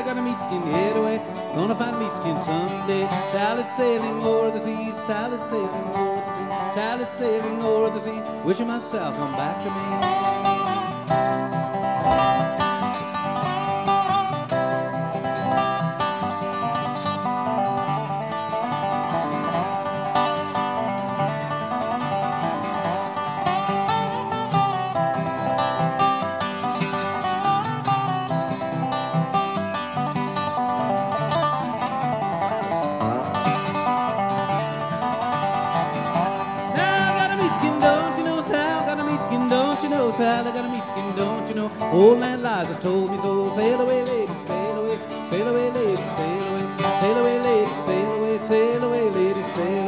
gonna meet skin, head away. Gonna find meat skin someday. Salad sailing over the sea, salad sailing over the sea, salad sailing over the sea. Wishing myself come back to me. Sal, I got a meat skin, don't you know? Old man Liza told me so. Sail away, ladies, sail away, sail away, ladies, sail away, sail away, ladies, sail away, ladies, sail